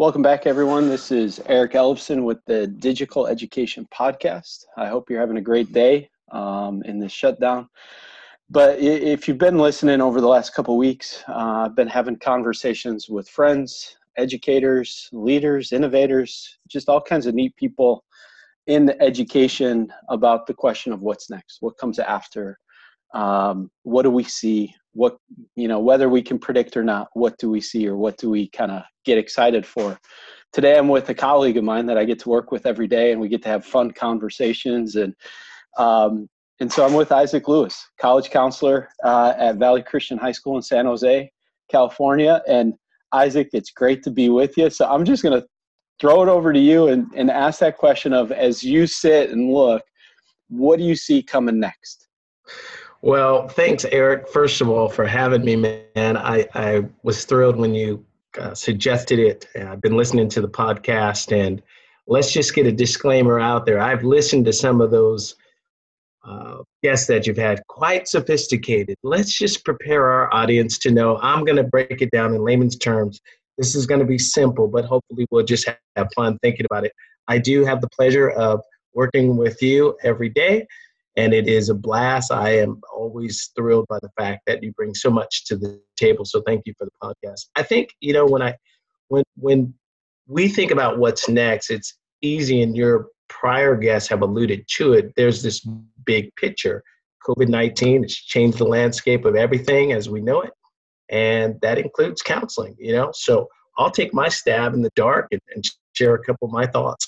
Welcome back, everyone. This is Eric Elfson with the Digital Education Podcast. I hope you're having a great day in this shutdown. But if you've been listening over the last couple of weeks, I've been having conversations with friends, educators, leaders, innovators, just all kinds of neat people in education about the question of what's next, what comes after, what do we see, whether we can predict or not, what do we see or what do we kind of get excited for. Today I'm with a colleague of mine that I get to work with every day, and we get to have fun conversations. And so I'm with Isaac Lewis, college counselor at Valley Christian High School in San Jose, California. And Isaac, it's great to be with you. So I'm just going to throw it over to you and ask that question of, as you sit and look, what do you see coming next? Well, thanks, Eric, first of all, for having me, man. I was thrilled when you suggested it. I've been listening to the podcast, and let's just get a disclaimer out there. I've listened to some of those guests that you've had, quite sophisticated. Let's just prepare our audience to know I'm going to break it down in layman's terms. This is going to be simple, but hopefully we'll just have fun thinking about it. I do have the pleasure of working with you every day, and it is a blast. I am always thrilled by the fact that you bring so much to the table. So thank you for the podcast. I think, when we think about what's next, it's easy, and your prior guests have alluded to it. There's this big picture. COVID-19 has changed the landscape of everything as we know it. And that includes counseling, So I'll take my stab in the dark and share a couple of my thoughts.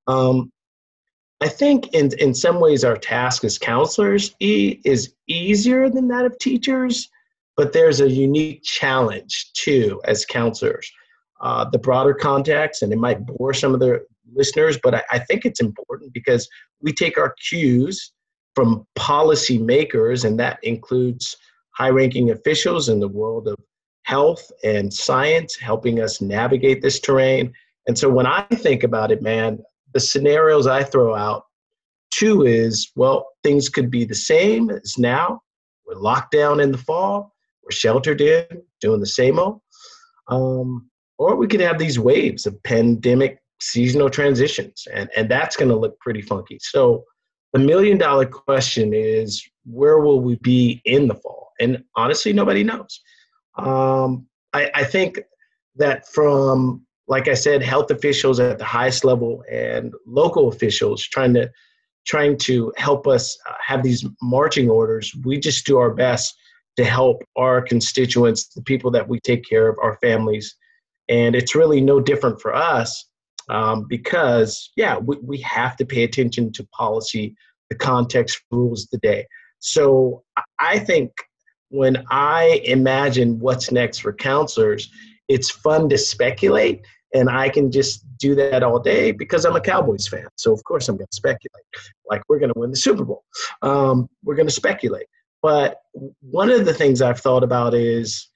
I think in some ways our task as counselors is easier than that of teachers, but there's a unique challenge too as counselors. The broader context, and it might bore some of the listeners, but I think it's important because we take our cues from policy makers, and that includes high-ranking officials in the world of health and science, helping us navigate this terrain. And so when I think about it, man, the scenarios I throw out, two is, well, things could be the same as now. We're locked down in the fall. We're sheltered in, doing the same old. Or we could have these waves of pandemic seasonal transitions, and that's going to look pretty funky. So the million-dollar question is, where will we be in the fall? And honestly, nobody knows. I think that from, like I said, health officials at the highest level and local officials trying to help us have these marching orders, we just do our best to help our constituents, the people that we take care of, our families. And it's really no different for us because, we have to pay attention to policy, the context rules the day. So I think when I imagine what's next for counselors, it's fun to speculate, and I can just do that all day because I'm a Cowboys fan. So of course I'm going to speculate, like we're going to win the Super Bowl. We're going to speculate. But one of the things I've thought about is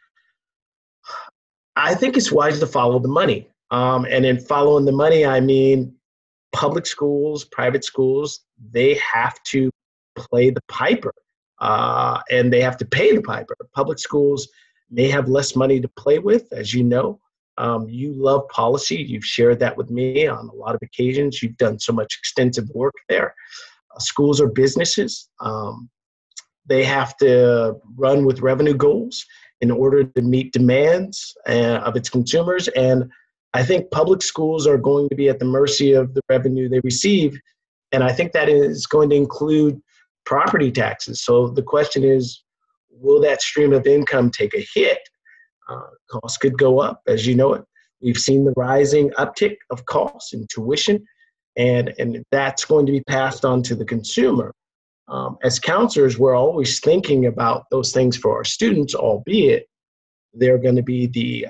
I think it's wise to follow the money. And in following the money, I mean public schools, private schools, they have to play the piper. And they have to pay the piper. Public schools may have less money to play with, as you know. You love policy. You've shared that with me on a lot of occasions. You've done so much extensive work there. Schools are businesses. They have to run with revenue goals in order to meet demands of its consumers. And I think public schools are going to be at the mercy of the revenue they receive. And I think that is going to include property taxes. So the question is, will that stream of income take a hit? Costs could go up, as you know it. We've seen the rising uptick of costs in tuition, and that's going to be passed on to the consumer. As counselors, we're always thinking about those things for our students, albeit they're going to be the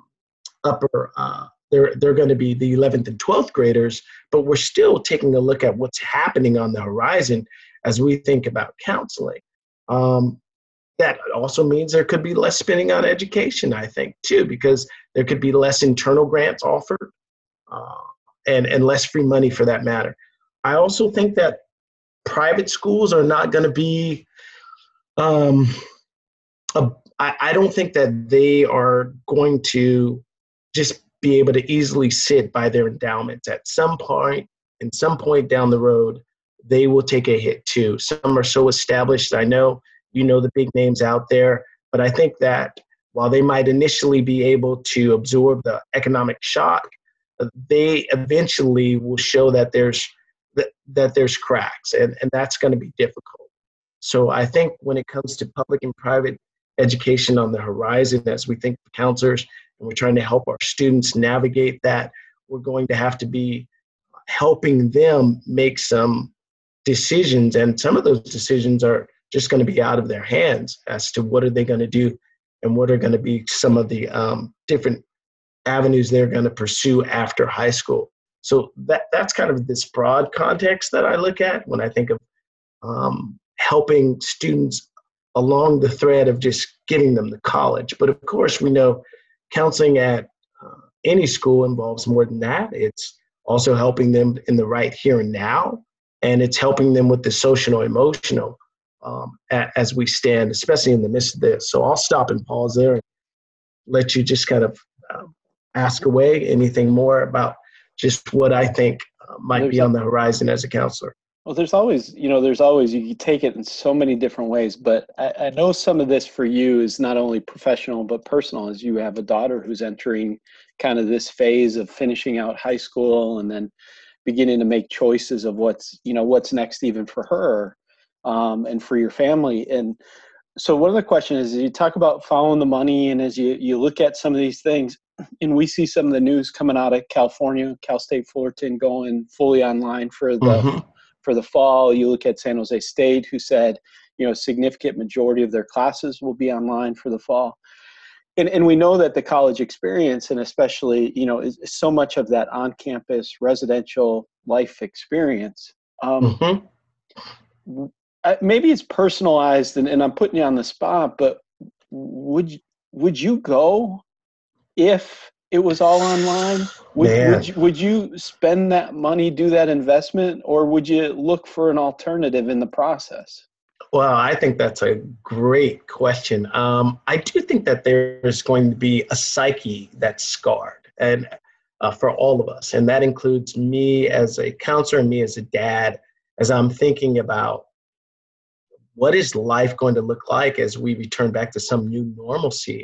they're going to be the 11th and 12th graders, but we're still taking a look at what's happening on the horizon as we think about counseling. That also means there could be less spending on education, I think, too, because there could be less internal grants offered and less free money for that matter. I also think that private schools are not going to be I don't think that they are going to just be able to easily sit by their endowments. At some point, in some point down the road, they will take a hit too. Some are so established. I know you know the big names out there, but I think that while they might initially be able to absorb the economic shock, they eventually will show that there's cracks, and that's going to be difficult. So I think when it comes to public and private education on the horizon, as we think of counselors and we're trying to help our students navigate that, we're going to have to be helping them make some decisions, and some of those decisions are just going to be out of their hands as to what are they going to do and what are going to be some of the different avenues they're going to pursue after high school. So that's kind of this broad context that I look at when I think of helping students along the thread of just getting them to college. But of course, we know counseling at any school involves more than that. It's also helping them in the right here and now, and it's helping them with the social and emotional as we stand, especially in the midst of this. So I'll stop and pause there and let you just kind of ask away anything more about just what I think might be on the horizon as a counselor. Well, there's always, you can take it in so many different ways, but I know some of this for you is not only professional, but personal, as you have a daughter who's entering kind of this phase of finishing out high school and then beginning to make choices of what's next even for her and for your family. And so one of the questions is, you talk about following the money, and as you look at some of these things, and we see some of the news coming out of California, Cal State Fullerton going fully online for the fall. You look at San Jose State, who said, a significant majority of their classes will be online for the fall. And we know that the college experience, and especially, is so much of that on-campus residential life experience. Maybe it's personalized, and I'm putting you on the spot, but would you go if it was all online? Would you spend that money, do that investment, or would you look for an alternative in the process? Well, I think that's a great question. I do think that there's going to be a psyche that's scarred, and for all of us, and that includes me as a counselor and me as a dad, as I'm thinking about what is life going to look like as we return back to some new normalcy.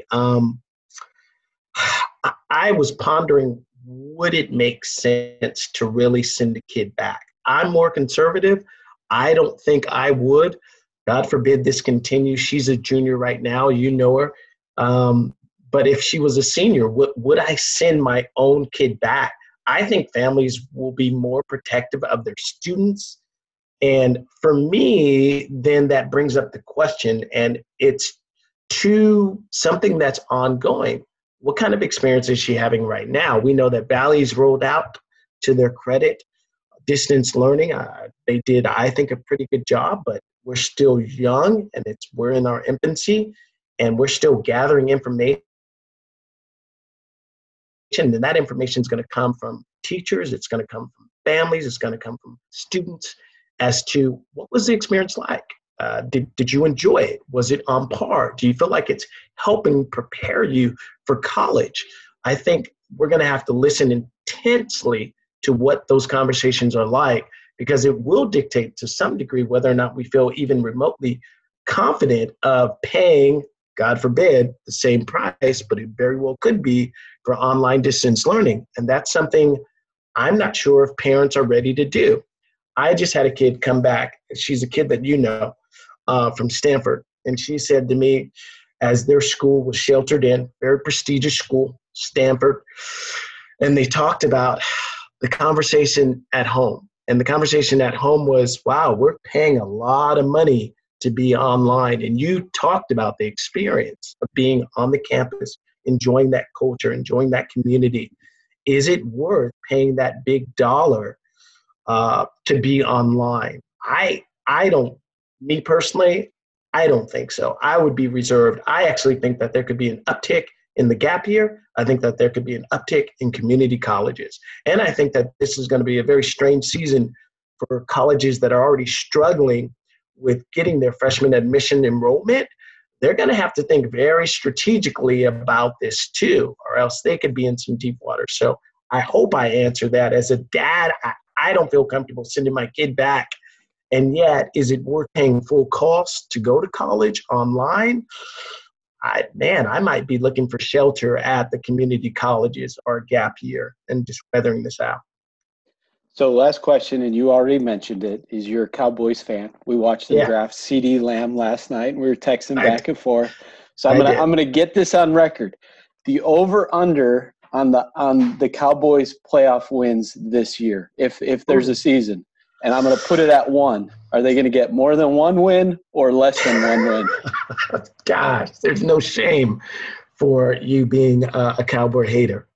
I was pondering, would it make sense to really send a kid back? I'm more conservative. I don't think I would. God forbid this continues. She's a junior right now. You know her. But if she was a senior, would I send my own kid back? I think families will be more protective of their students. And for me, then that brings up the question, and it's to something that's ongoing. What kind of experience is she having right now? We know that Valley's rolled out, to their credit, distance learning. They did, I think, a pretty good job, but we're still young, and we're in our infancy, and we're still gathering information. And that information is going to come from teachers. It's going to come from families. It's going to come from students as to what was the experience like. Did you enjoy it? Was it on par? Do you feel like it's helping prepare you for college? I think we're going to have to listen intensely to what those conversations are like, because it will dictate to some degree whether or not we feel even remotely confident of paying, God forbid, the same price, but it very well could be for online distance learning. And that's something I'm not sure if parents are ready to do. I just had a kid come back. She's a kid that you know from Stanford. And she said to me, as their school was sheltered in, very prestigious school, Stanford, and they talked about the conversation at home. And the conversation at home was, wow, we're paying a lot of money to be online. And you talked about the experience of being on the campus, enjoying that culture, enjoying that community. Is it worth paying that big dollar to be online? Me personally, I don't think so. I would be reserved. I actually think that there could be an uptick in the gap year. I think that there could be an uptick in community colleges. And I think that this is going to be a very strange season for colleges that are already struggling with getting their freshman admission enrollment. they're going to have to think very strategically about this too, or else they could be in some deep water. So I hope I answer that. As a dad, I don't feel comfortable sending my kid back. And yet, is it worth paying full cost to go to college online? I might be looking for shelter at the community colleges or a gap year and just weathering this out. So last question, and you already mentioned it, is you're a Cowboys fan. We watched them draft CeeDee Lamb last night, and we were texting back and forth. So I'm gonna get this on record. The over/under on the Cowboys playoff wins this year, if there's a season, and I'm gonna put it at 1. Are they gonna get more than 1 win or less than 1 win? Gosh, there's no shame for you being a Cowboy hater.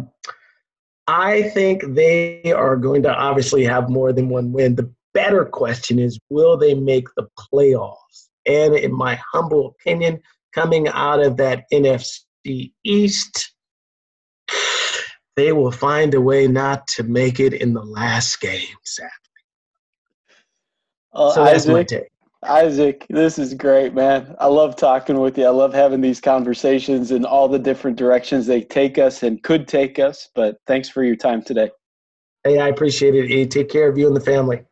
I think they are going to obviously have more than 1 win. The better question is, will they make the playoffs? And in my humble opinion, coming out of that NFC East, they will find a way not to make it in the last game, sadly. So that's my take. Isaac, this is great, man. I love talking with you. I love having these conversations and all the different directions they take us and could take us. But thanks for your time today. Hey, I appreciate it, E. Take care of you and the family.